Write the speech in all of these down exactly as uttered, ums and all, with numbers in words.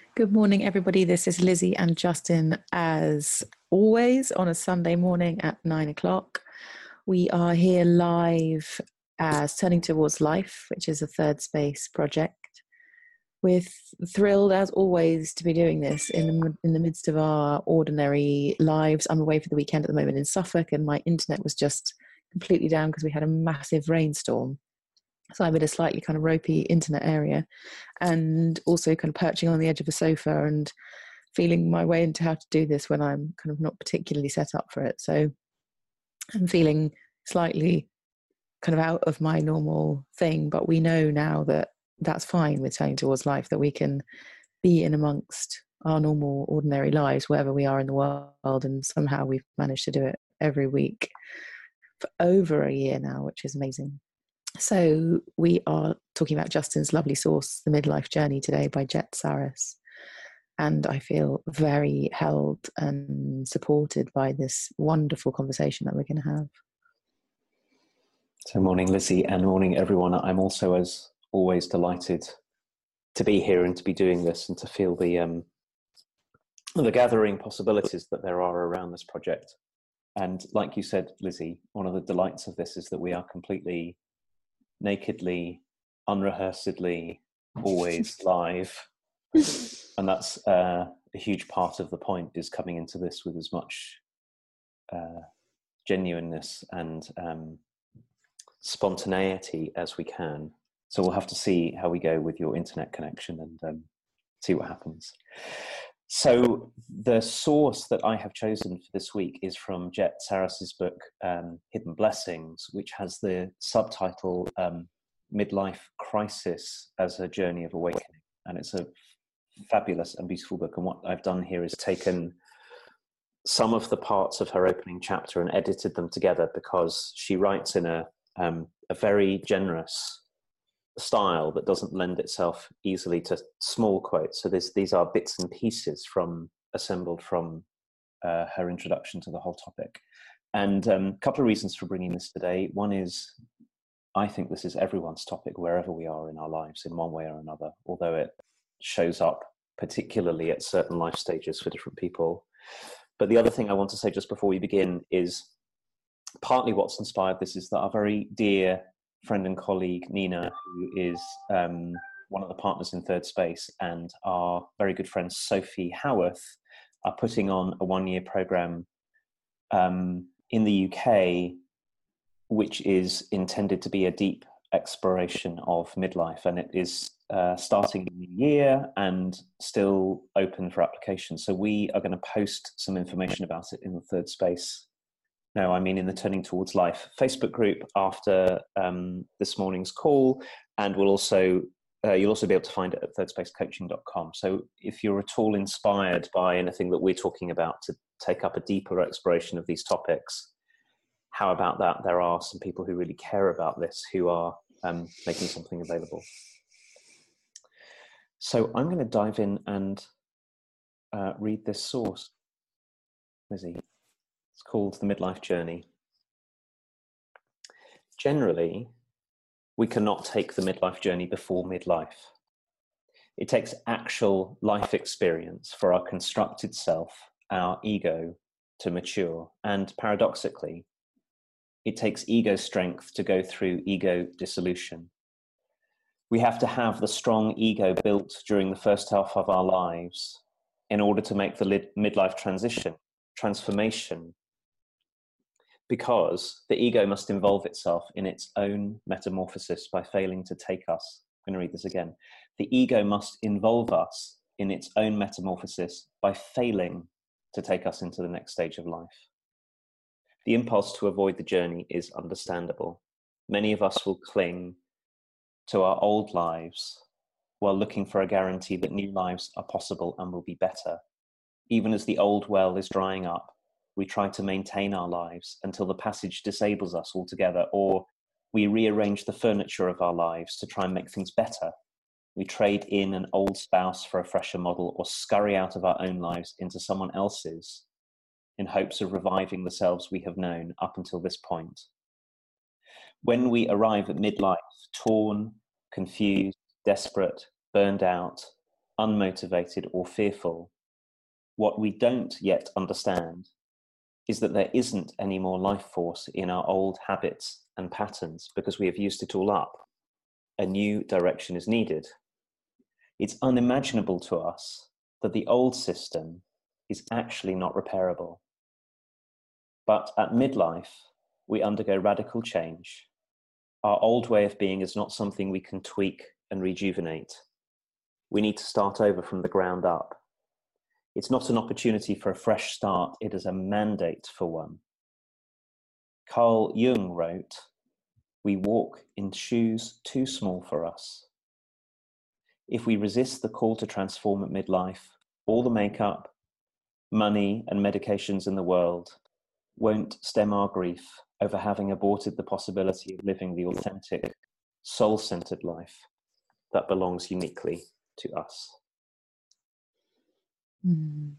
Good morning, everybody. This is Lizzie and Justin, as always, on a Sunday morning at nine o'clock. We are here live as Turning Towards Life, which is a Third Space project. We're thrilled, as always, to be doing this in the, in the midst of our ordinary lives. I'm away for the weekend at the moment in Suffolk, and my internet was just completely down because we had a massive rainstorm. So I'm in a slightly kind of ropey internet area, and also kind of perching on the edge of a sofa and feeling my way into how to do this when I'm kind of not particularly set up for it. So I'm feeling slightly kind of out of my normal thing, but we know now that that's fine with Turning Towards Life, that we can be in amongst our normal, ordinary lives wherever we are in the world, and somehow we've managed to do it every week for over a year now, which is amazing. So we are talking about Justin's lovely source, The Midlife Journey, today by Jet Saris. And I feel very held and supported by this wonderful conversation that we're going to have. So morning, Lizzie, and morning, everyone. I'm also, as always, delighted to be here and to be doing this and to feel the, um, the gathering possibilities that there are around this project. And like you said, Lizzie, one of the delights of this is that we are completely nakedly, unrehearsedly, always live. And that's uh, a huge part of the point, is coming into this with as much uh, genuineness and um, spontaneity as we can. So we'll have to see how we go with your internet connection and um, see what happens. So the source that I have chosen for this week is from Jet Saris's book, um, Hidden Blessings, which has the subtitle um, Midlife Crisis as a Journey of Awakening. And it's a fabulous and beautiful book. And what I've done here is taken some of the parts of her opening chapter and edited them together, because she writes in a, um, a very generous style that doesn't lend itself easily to small quotes. So this, these are bits and pieces from assembled from uh, her introduction to the whole topic. And a um, couple of reasons for bringing this today. One is, I think this is everyone's topic wherever we are in our lives in one way or another, although it shows up particularly at certain life stages for different people. But the other thing I want to say just before we begin is partly what's inspired this is that our very dear friend and colleague Nina, who is um, one of the partners in Third Space, and our very good friend Sophie Howarth are putting on a one-year program um, in the U K, which is intended to be a deep exploration of midlife, and it is uh, starting in the year and still open for application. So we are going to post some information about it in the Third Space. No, I mean in the Turning Towards Life Facebook group after um, this morning's call, and we'll also uh, you'll also be able to find it at third space coaching dot com. So if you're at all inspired by anything that we're talking about to take up a deeper exploration of these topics, how about that? There are some people who really care about this who are um, making something available. So I'm going to dive in and uh, read this source, Lizzie. It's called The Midlife Journey. Generally, we cannot take the midlife journey before midlife. It takes actual life experience for our constructed self, our ego, to mature. And paradoxically, it takes ego strength to go through ego dissolution. We have to have the strong ego built during the first half of our lives in order to make the midlife transition, transformation, because the ego must involve itself in its own metamorphosis by failing to take us. I'm going to read this again. The ego must involve us in its own metamorphosis by failing to take us into the next stage of life. The impulse to avoid the journey is understandable. Many of us will cling to our old lives while looking for a guarantee that new lives are possible and will be better. Even as the old well is drying up, we try to maintain our lives until the passage disables us altogether, or we rearrange the furniture of our lives to try and make things better. We trade in an old spouse for a fresher model, or scurry out of our own lives into someone else's in hopes of reviving the selves we have known up until this point. When we arrive at midlife, torn, confused, desperate, burned out, unmotivated, or fearful, what we don't yet understand is that there isn't any more life force in our old habits and patterns because we have used it all up. A new direction is needed. It's unimaginable to us that the old system is actually not repairable. But at midlife, we undergo radical change. Our old way of being is not something we can tweak and rejuvenate. We need to start over from the ground up. It's not an opportunity for a fresh start, it is a mandate for one. Carl Jung wrote, "We walk in shoes too small for us." If we resist the call to transform at midlife, all the makeup, money, and medications in the world won't stem our grief over having aborted the possibility of living the authentic, soul-centered life that belongs uniquely to us. Mm.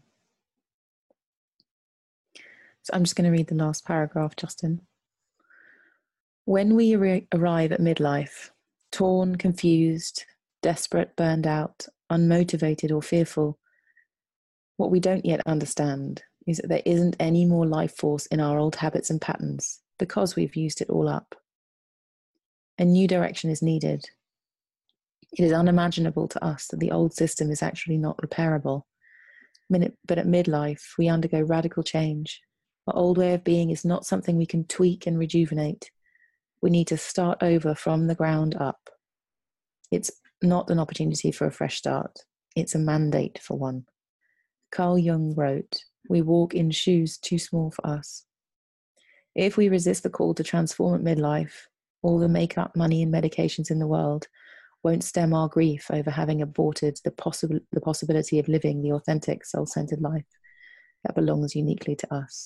So I'm just going to read the last paragraph, Justin. When we ar- arrive at midlife, torn, confused, desperate, burned out, unmotivated, or fearful, what we don't yet understand is that there isn't any more life force in our old habits and patterns because we've used it all up. A new direction is needed. It is unimaginable to us that the old system is actually not repairable. But at midlife, we undergo radical change. Our old way of being is not something we can tweak and rejuvenate. We need to start over from the ground up. It's not an opportunity for a fresh start. It's a mandate for one. Carl Jung wrote, "We walk in shoes too small for us." If we resist the call to transform at midlife, all the makeup, money, and medications in the world won't stem our grief over having aborted the, possible, the possibility of living the authentic, soul-centered life that belongs uniquely to us.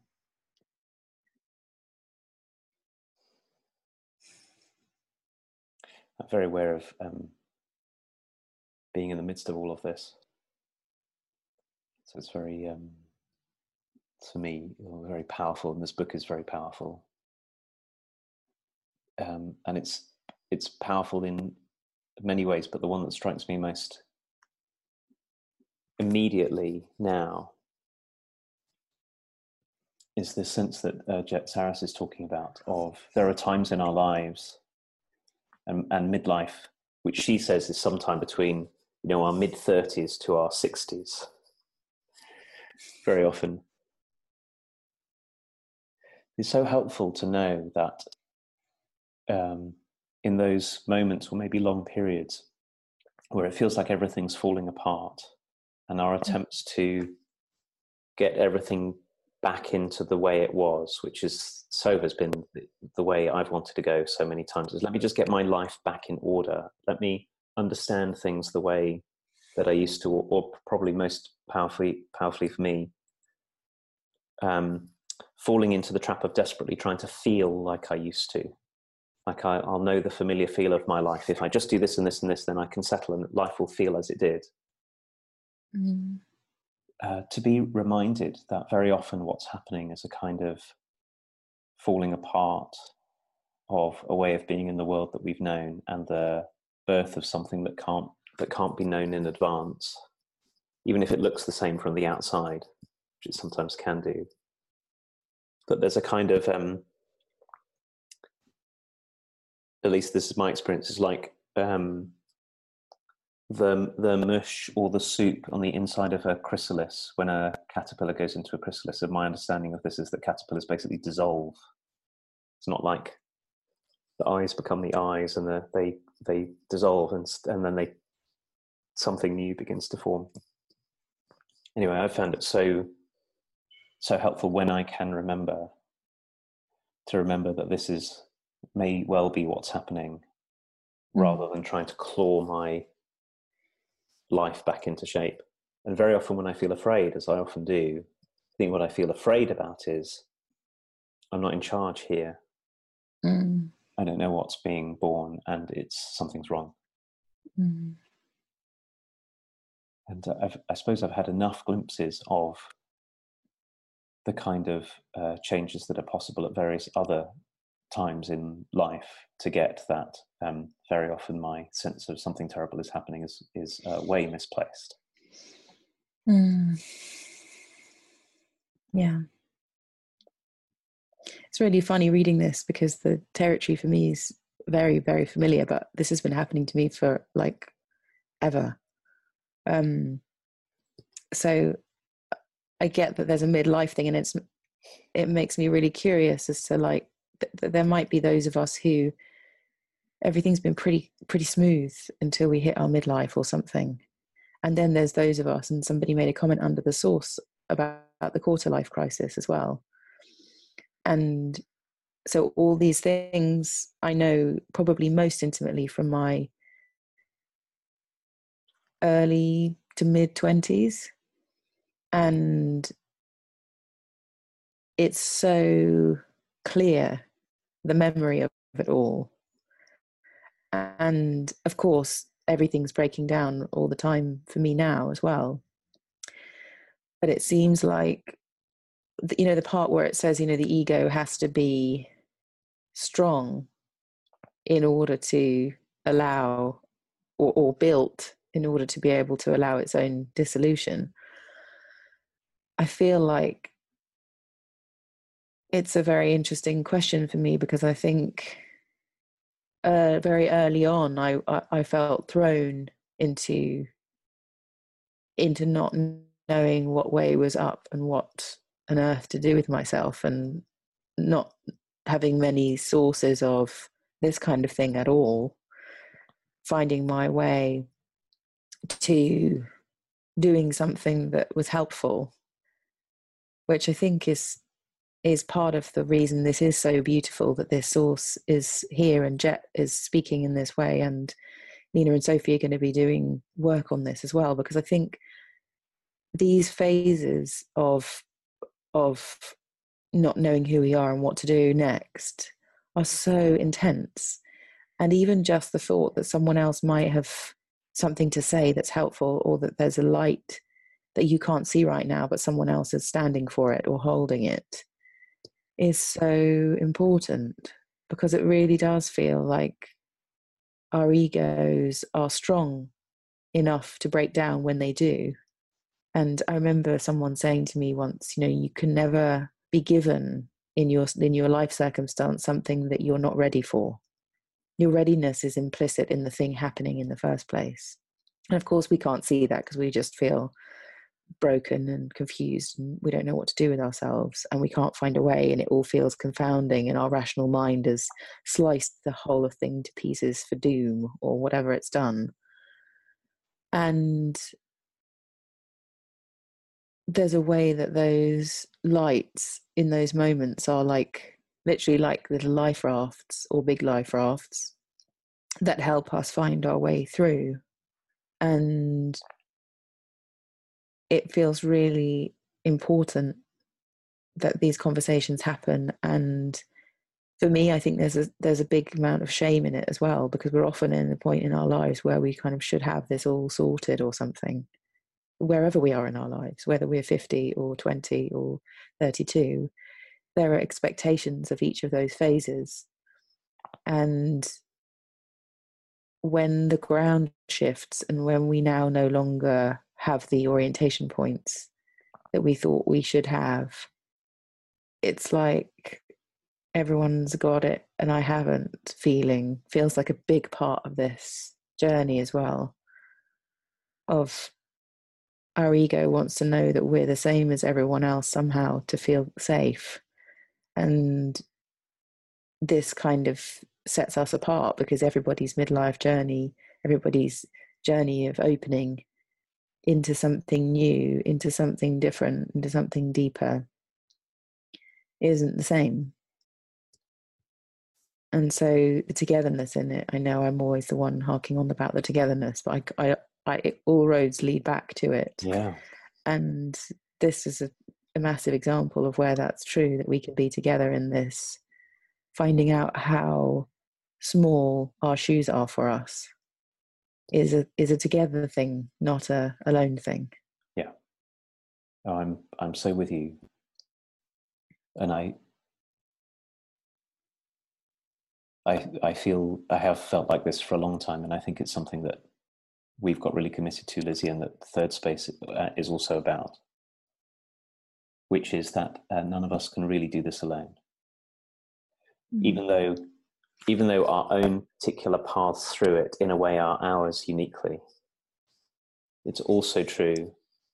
I'm very aware of um, being in the midst of all of this. So it's very, um, for me, very powerful, and this book is very powerful. Um, and it's it's powerful in many ways, but the one that strikes me most immediately now is this sense that uh, Jet Saras is talking about of there are times in our lives and, and midlife, which she says is sometime between, you know, our mid thirties to our sixties. Very often. It's so helpful to know that um, in those moments, or maybe long periods, where it feels like everything's falling apart, and our attempts to get everything back into the way it was, which is so has been the way I've wanted to go so many times, is let me just get my life back in order. Let me understand things the way that I used to, or, or probably most powerfully, powerfully for me, um, falling into the trap of desperately trying to feel like I used to. Like I, I'll know the familiar feel of my life. If I just do this and this and this, then I can settle and life will feel as it did. Mm. Uh, to be reminded that very often what's happening is a kind of falling apart of a way of being in the world that we've known, and the birth of something that can't that can't be known in advance, even if it looks the same from the outside, which it sometimes can do. But there's a kind of um, at least this is my experience, is like um, the the mush or the soup on the inside of a chrysalis when a caterpillar goes into a chrysalis. And my understanding of this is that caterpillars basically dissolve. It's not like the eyes become the eyes and the, they they dissolve, and and then they something new begins to form. Anyway, I found it so so helpful when I can remember to remember that this is may well be what's happening, mm. rather than trying to claw my life back into shape. And very often when I feel afraid, as I often do, I think what I feel afraid about is I'm not in charge here. Mm. I don't know what's being born, and it's something's wrong. Mm. And I've, I suppose I've had enough glimpses of the kind of uh, changes that are possible at various other times in life to get that um, very often my sense of something terrible is happening is, is uh, way misplaced. Mm. Yeah. It's really funny reading this because the territory for me is very, very familiar, but this has been happening to me for like ever. Um, so I get that there's a midlife thing, and it's it makes me really curious as to like th- th- there might be those of us who everything's been pretty pretty smooth until we hit our midlife or something, and then there's those of us, and somebody made a comment under the source about, about the quarter life crisis as well, and so all these things I know probably most intimately from my early to mid twenties, and it's so clear, the memory of it all. And of course, everything's breaking down all the time for me now as well. But it seems like, you know, the part where it says, you know, the ego has to be strong in order to allow, or, or built in order to be able to allow its own dissolution. I feel like it's a very interesting question for me, because I think uh, very early on, I, I, I felt thrown into into not knowing what way was up and what on earth to do with myself, and not having many sources of this kind of thing at all, finding my way to doing something that was helpful, which I think is is part of the reason this is so beautiful, that this source is here and Jet is speaking in this way, and Nina and Sophie are going to be doing work on this as well, because I think these phases of of not knowing who we are and what to do next are so intense. And even just the thought that someone else might have something to say that's helpful, or that there's a light that you can't see right now, but someone else is standing for it or holding it, is so important, because it really does feel like our egos are strong enough to break down when they do. And I remember someone saying to me once, you know, you can never be given in your in your life circumstance something that you're not ready for. Your readiness is implicit in the thing happening in the first place. And of course, we can't see that because we just feel broken and confused, and we don't know what to do with ourselves, and we can't find a way, and it all feels confounding, and our rational mind has sliced the whole of thing to pieces for doom or whatever it's done. And there's a way that those lights in those moments are like literally like little life rafts, or big life rafts, that help us find our way through. And it feels really important that these conversations happen. And for me, I think there's a there's a big amount of shame in it as well, because we're often in a point in our lives where we kind of should have this all sorted or something, wherever we are in our lives, whether we're fifty or twenty or thirty-two. There are expectations of each of those phases. And when the ground shifts, and when we now no longer have the orientation points that we thought we should have, it's like everyone's got it and I haven't feeling feels like a big part of this journey as well. Of our ego wants to know that we're the same as everyone else somehow, to feel safe. And this kind of sets us apart, because everybody's midlife journey, everybody's journey of opening into something new, into something different, into something deeper, isn't the same. And so the togetherness in it, I know I'm always the one harking on about the togetherness, but I, I, I it, all roads lead back to it. Yeah. And this is a, a massive example of where that's true, that we can be together in this, finding out how small our shoes are for us is a is a together thing, not a alone thing. Yeah. Oh, I'm I'm so with you. And I I, I feel I have felt like this for a long time, and I think it's something that we've got really committed to, Lizzie, and that Third Space uh, is also about, which is that uh, none of us can really do this alone. Mm. Even though, even though our own particular paths through it, in a way, are ours uniquely, it's also true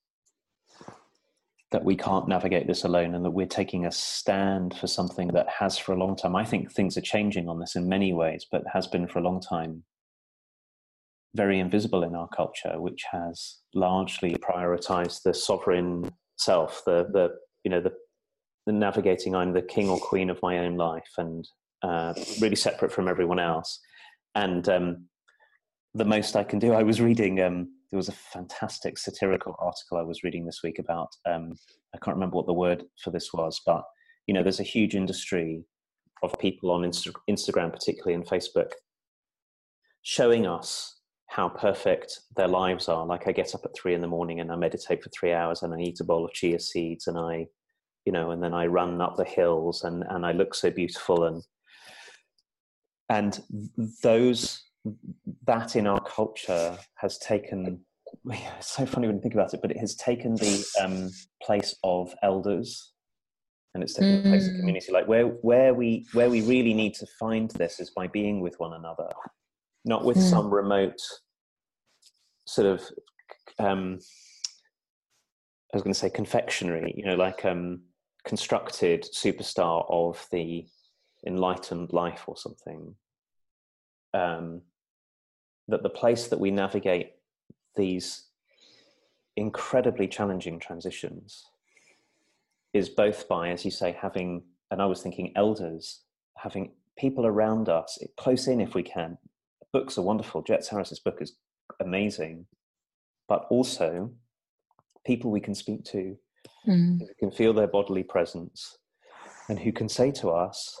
that we can't navigate this alone, and that we're taking a stand for something that has for a long time. I think things are changing on this in many ways, but has been for a long time very invisible in our culture, which has largely prioritized the sovereign self, the, the you know, the, the navigating, I'm the king or queen of my own life, and uh, really separate from everyone else. And um, the most I can do, I was reading, um, there was a fantastic satirical article I was reading this week about, um, I can't remember what the word for this was, but, you know, there's a huge industry of people on Insta- Instagram, particularly, and Facebook, showing us how perfect their lives are. Like, I get up at three in the morning and I meditate for three hours and I eat a bowl of chia seeds and I, you know, and then I run up the hills and, and I look so beautiful. And, and those, that in our culture has taken, it's so funny when you think about it, but it has taken the um, place of elders, and it's taken mm. the place of community. Like where, where we, where we really need to find this is by being with one another, not with mm. some remote sort of, um, I was going to say confectionery, you know, like um, constructed superstar of the enlightened life or something. Um, that the place that we navigate these incredibly challenging transitions is both by, as you say, having, and I was thinking elders, having people around us, close in if we can. Books are wonderful. Jet Sarris's book is amazing, but also people we can speak to, mm. who can feel their bodily presence, and who can say to us,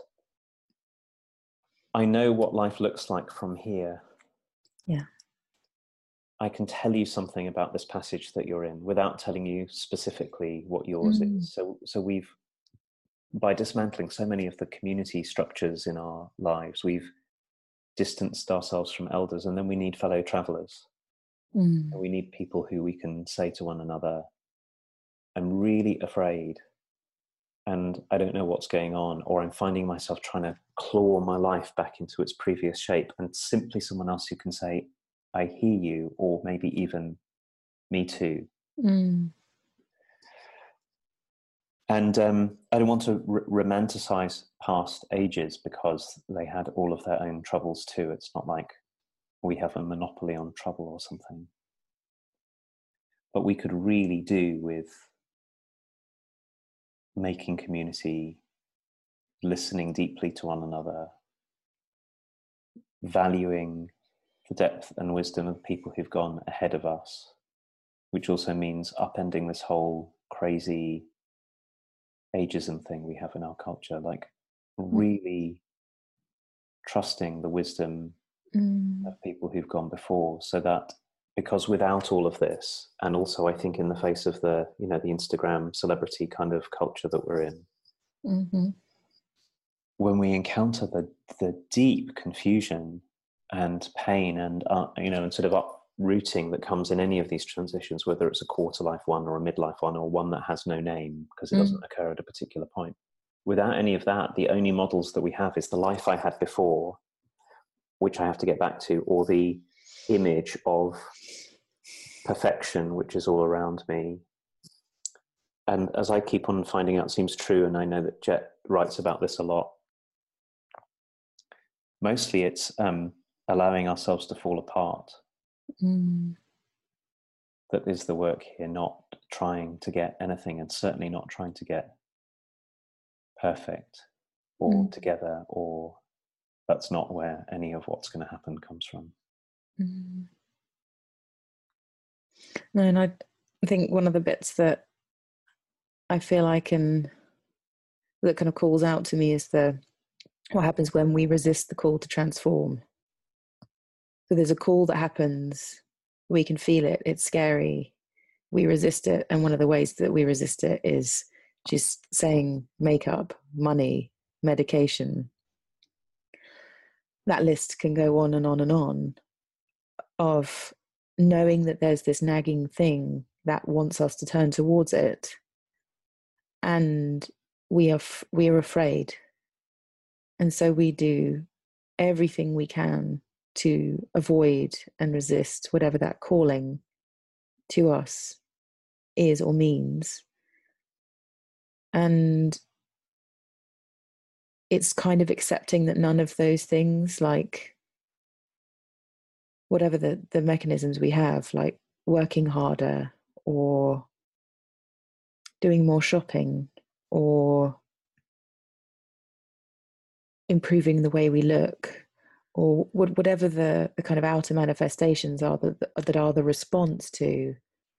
I know what life looks like from here. Yeah. I can tell you something about this passage that you're in without telling you specifically what yours mm. is. So, so we've, by dismantling so many of the community structures in our lives, we've distanced ourselves from elders, and then we need fellow travelers. Mm. We need people who we can say to one another, I'm really afraid and I don't know what's going on, or I'm finding myself trying to claw my life back into its previous shape, and simply someone else who can say, I hear you, or maybe even me too. Mm. And um, I don't want to r- romanticize past ages, because they had all of their own troubles too. It's not like we have a monopoly on trouble or something. But we could really do with making community, listening deeply to one another, valuing the depth and wisdom of people who've gone ahead of us, which also means upending this whole crazy ageism thing we have in our culture, like really trusting the wisdom mm. of people who've gone before, so that, because without all of this, and also I think in the face of the, you know, the Instagram celebrity kind of culture that we're in, mm-hmm. when we encounter the the deep confusion and pain and uh, you know, and sort of uprooting that comes in any of these transitions, whether it's a quarter life one or a midlife one, or one that has no name because it mm. doesn't occur at a particular point. Without any of that, the only models that we have is the life I had before, which I have to get back to, or the image of perfection which is all around me. And as I keep on finding out seems true, and I know that Jet writes about this a lot, mostly it's um, allowing ourselves to fall apart. Mm. That is the work here, not trying to get anything, and certainly not trying to get perfect or mm. together, or that's not where any of what's going to happen comes from. Mm. No, and I think one of the bits that I feel I can, that kind of calls out to me, is the, what happens when we resist the call to transform. So there's a call that happens, we can feel it, it's scary, we resist it, and one of the ways that we resist it is just saying makeup, money, medication. that list can go on and on and on, of knowing that there's this nagging thing that wants us to turn towards it, and we are f- we are afraid, and so we do everything we can to avoid and resist whatever that calling to us is or means. And it's kind of accepting that none of those things, like whatever the, the mechanisms we have, like working harder or doing more shopping or improving the way we look, or whatever the, the kind of outer manifestations are that, that are the response to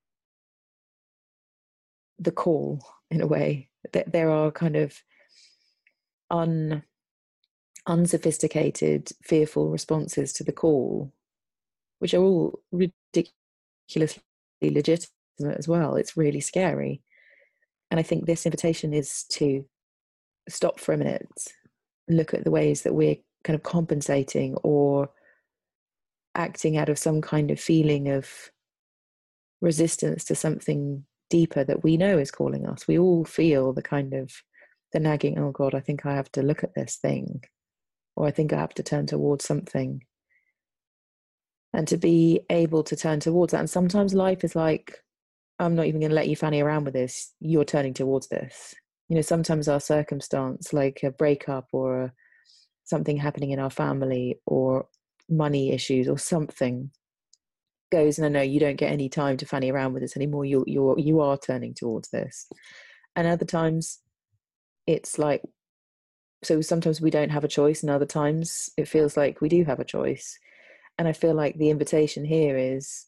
the call, in a way, that there are kind of un unsophisticated, fearful responses to the call, which are all ridiculously legitimate as well. It's really scary. And I think this invitation is to stop for a minute, look at the ways that we're kind of compensating or acting out of some kind of feeling of resistance to something deeper that we know is calling us. We all feel the kind of the nagging, oh God, I think I have to look at this thing, or I think I have to turn towards something. And to be able to turn towards that. And sometimes life is like, I'm not even going to let you fanny around with this. You're turning towards this. You know, sometimes our circumstance, like a breakup or a, something happening in our family or money issues or something, goes, no, no, you don't get any time to fanny around with this anymore. You you're you are turning towards this. And other times, it's like, so sometimes we don't have a choice, and other times it feels like we do have a choice. And I feel like the invitation here is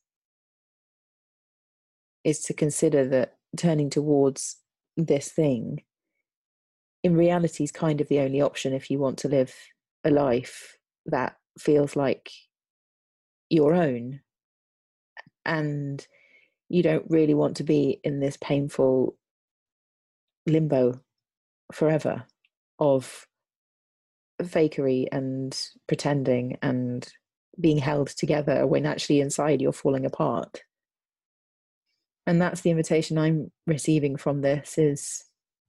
is to consider that turning towards this thing in reality is kind of the only option if you want to live a life that feels like your own, and you don't really want to be in this painful limbo forever of fakery and pretending and being held together when actually inside you're falling apart. And that's the invitation I'm receiving from this, is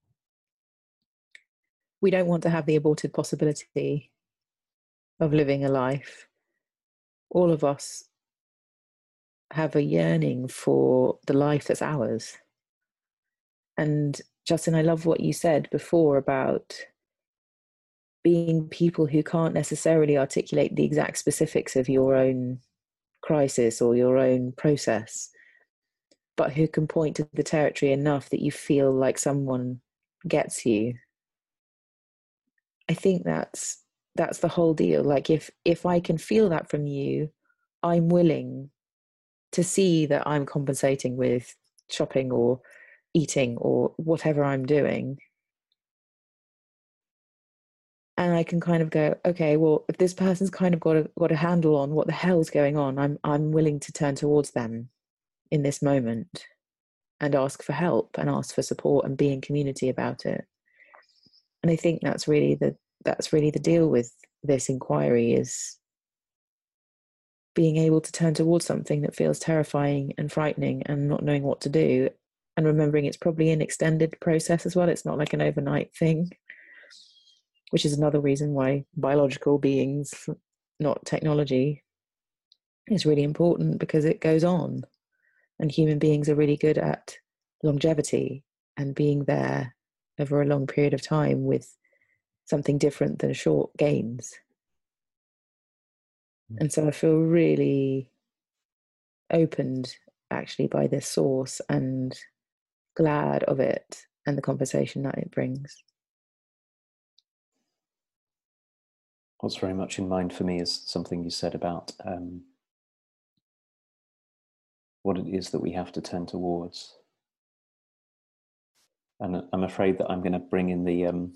we don't want to have the aborted possibility of living a life. All of us have a yearning for the life that's ours. And Justin, I love what you said before about being people who can't necessarily articulate the exact specifics of your own crisis or your own process, but who can point to the territory enough that you feel like someone gets you. I think that's that's the whole deal. Like if if I can feel that from you, I'm willing to see that I'm compensating with shopping or eating or whatever I'm doing. And I can kind of go, okay, well, if this person's kind of got a got a handle on what the hell's going on, I'm I'm willing to turn towards them in this moment and ask for help and ask for support and be in community about it. And I think that's really the that's really the deal with this inquiry, is being able to turn towards something that feels terrifying and frightening and not knowing what to do, and remembering it's probably an extended process as well. It's not like an overnight thing, which is another reason why biological beings, not technology, is really important, because it goes on. And human beings are really good at longevity and being there over a long period of time with something different than short gains. And so I feel really opened actually by this source and glad of it and the conversation that it brings. What's very much in mind for me is something you said about um, what it is that we have to turn towards. And I'm afraid that I'm going to bring in the um,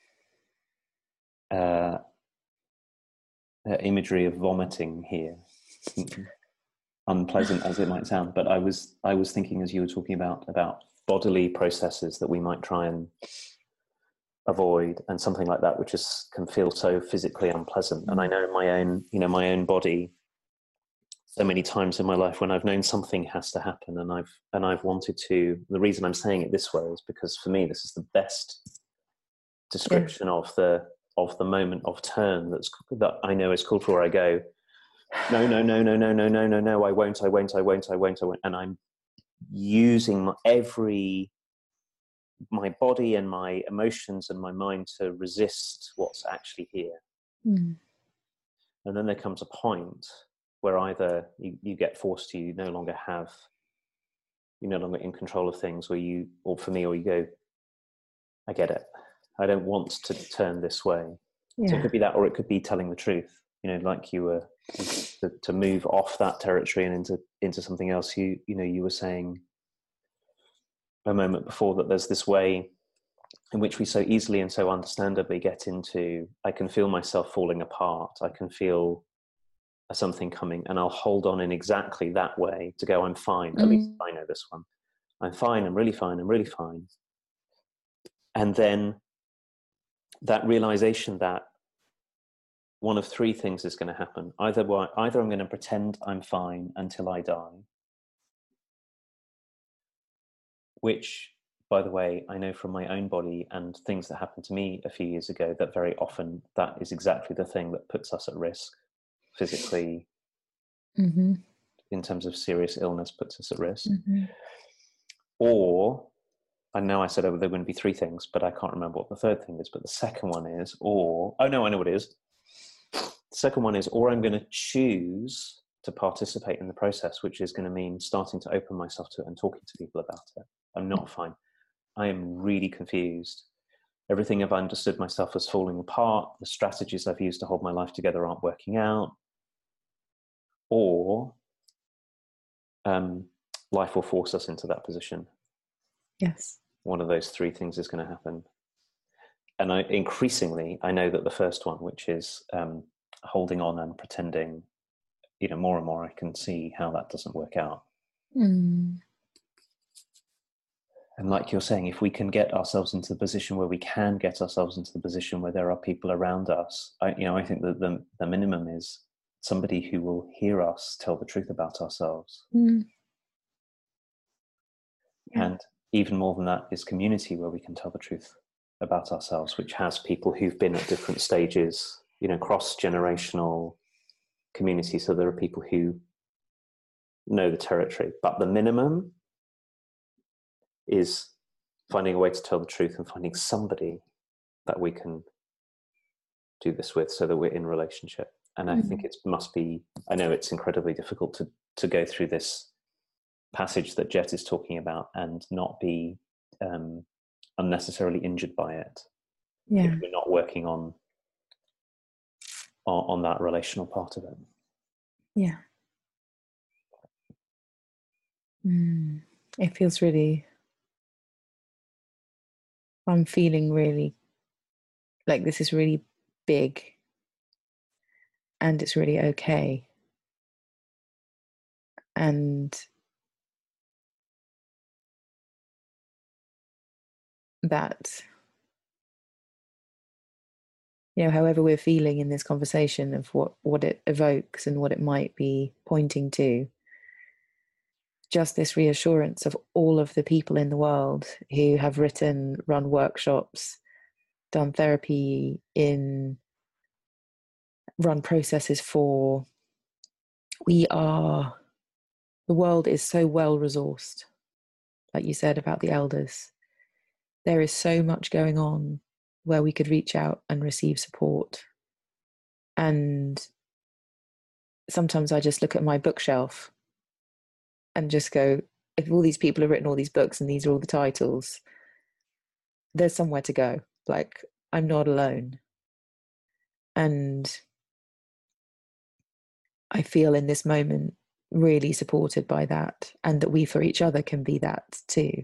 uh, uh, imagery of vomiting here. Unpleasant as it might sound, but I was I was thinking as you were talking about about bodily processes that we might try and avoid, and something like that, which is can feel so physically unpleasant. Mm. And I know in my own, you know, my own body, so many times in my life when I've known something has to happen, and I've and I've wanted to. The reason I'm saying it this way is because for me, this is the best description yeah. of the of the moment of turn that's that I know is called for. Where I go, no, no, no, no, no, no, no, no, no, I won't, I won't, I won't, I won't, I won't, and I'm using my, every my body and my emotions and my mind to resist what's actually here. Mm. And then there comes a point where either you, you get forced to, you no longer have, you're no longer in control of things, or you, or for me, or you go, I get it. I don't want to turn this way. Yeah. So it could be that, or it could be telling the truth, you know, like you were, to, to move off that territory and into, into something else. You, you know, you were saying a moment before that there's this way in which we so easily and so understandably get into, I can feel myself falling apart. I can feel something coming, and I'll hold on in exactly that way to go, I'm fine. At mm. least I know this one. I'm fine. I'm really fine. I'm really fine. And then that realization that one of three things is going to happen. Either, either I'm going to pretend I'm fine until I die, which, by the way, I know from my own body and things that happened to me a few years ago that very often that is exactly the thing that puts us at risk physically, mm-hmm. in terms of serious illness, puts us at risk. Mm-hmm. Or, I know I said oh, there wouldn't be three things, but I can't remember what the third thing is, but the second one is, or, oh no, I know what it is. The second one is, or I'm going to choose to participate in the process, which is going to mean starting to open myself to it and talking to people about it. I'm not fine. I am really confused. Everything I've understood myself as falling apart. The strategies I've used to hold my life together aren't working out. Or um, life will force us into that position. Yes. One of those three things is going to happen. And I, increasingly, I know that the first one, which is um, holding on and pretending, you know, more and more I can see how that doesn't work out. Mm. And like you're saying, if we can get ourselves into the position where we can get ourselves into the position where there are people around us, I, you know, I think that the, the minimum is somebody who will hear us tell the truth about ourselves. Mm. Yeah. And even more than that is community where we can tell the truth about ourselves, which has people who've been at different stages, you know, cross-generational community. So there are people who know the territory, but the minimum is finding a way to tell the truth and finding somebody that we can do this with so that we're in relationship. And I mm-hmm. think it must be, I know it's incredibly difficult to, to go through this passage that Jet is talking about and not be um, unnecessarily injured by it. Yeah. If we're not working on, on, on that relational part of it. Yeah. Mm. It feels really, I'm feeling really like this is really big and it's really okay. And that, you know, however we're feeling in this conversation of what, what it evokes and what it might be pointing to, just this reassurance of all of the people in the world who have written, run workshops, done therapy, in run processes for, we are, the world is so well resourced, like you said about the elders. There is so much going on where we could reach out and receive support. And sometimes I just look at my bookshelf and just go, if all these people have written all these books and these are all the titles, there's somewhere to go. Like, I'm not alone. And I feel in this moment really supported by that, and that we for each other can be that too.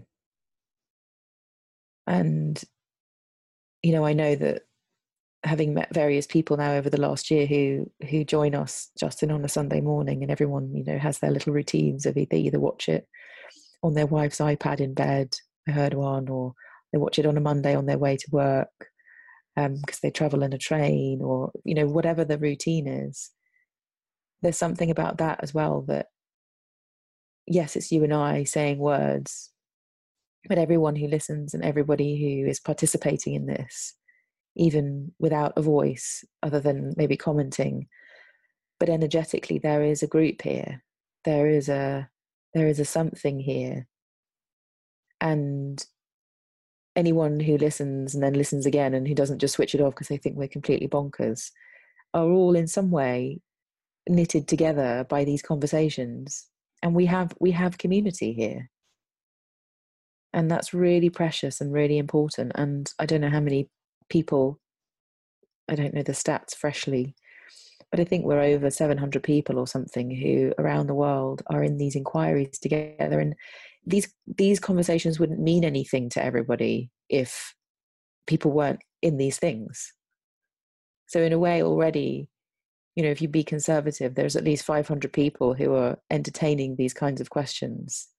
And, you know, I know that having met various people now over the last year who who join us, Justin, on a Sunday morning, and everyone, you know, has their little routines of they either watch it on their wife's iPad in bed, I heard one, or they watch it on a Monday on their way to work, because they travel in a train, or, you know, whatever the routine is. There's something about that as well, that yes, it's you and I saying words, but everyone who listens and everybody who is participating in this, even without a voice other than maybe commenting, but energetically there is a group here. There is a there is a something here. And anyone who listens and then listens again and who doesn't just switch it off because they think we're completely bonkers are all in some way knitted together by these conversations. And we have we have community here. And that's really precious and really important. And I don't know how many people, I don't know the stats freshly, but I think we're over seven hundred people or something who around the world are in these inquiries together. And these these conversations wouldn't mean anything to everybody if people weren't in these things. So in a way already, you know, if you be conservative, there's at least five hundred people who are entertaining these kinds of questions.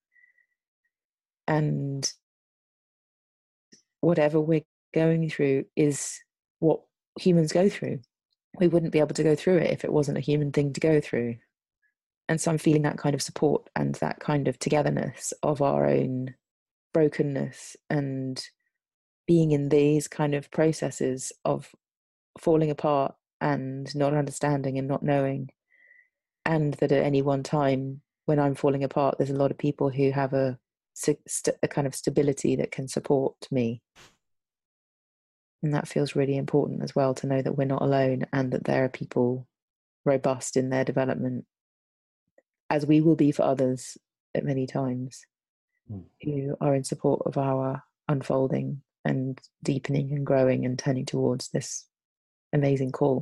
And whatever we're going through is what humans go through. We wouldn't be able to go through it if it wasn't a human thing to go through. And so I'm feeling that kind of support and that kind of togetherness of our own brokenness and being in these kind of processes of falling apart and not understanding and not knowing. And that at any one time when I'm falling apart, there's a lot of people who have a, a kind of stability that can support me. And that feels really important as well, to know that we're not alone and that there are people robust in their development, as we will be for others at many times, mm. who are in support of our unfolding and deepening and growing and turning towards this amazing call.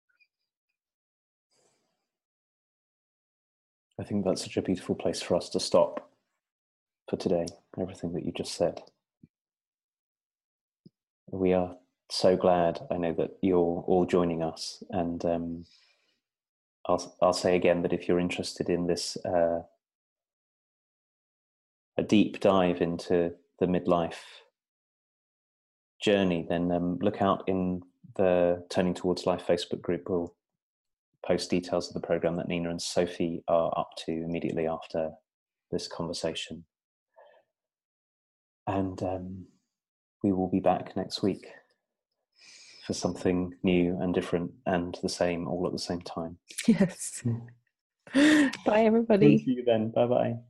I think that's such a beautiful place for us to stop for today, everything that you just said. We are so glad, I know, that you're all joining us. And um, I'll, I'll say again that if you're interested in this, uh, a deep dive into the midlife journey, then um, look out in the Turning Towards Life Facebook group. We'll post details of the program that Nina and Sophie are up to immediately after this conversation. And um, we will be back next week for something new and different and the same, all at the same time. Yes. Bye, everybody. See you then. Bye-bye.